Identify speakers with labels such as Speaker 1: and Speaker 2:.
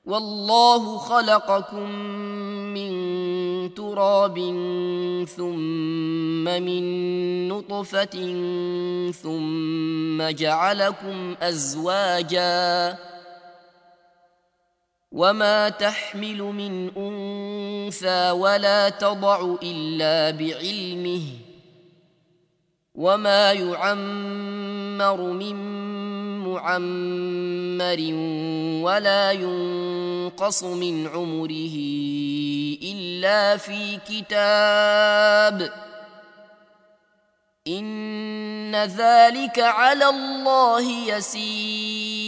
Speaker 1: والله خلقكم من تراب ثم من نطفة ثم جعلكم أزواجا وما تحمل من أنثى ولا تضع إلا بعلمه وما يعمر من معمر ولا ينقص من عمره إلا في كتاب إن ذلك على الله يسير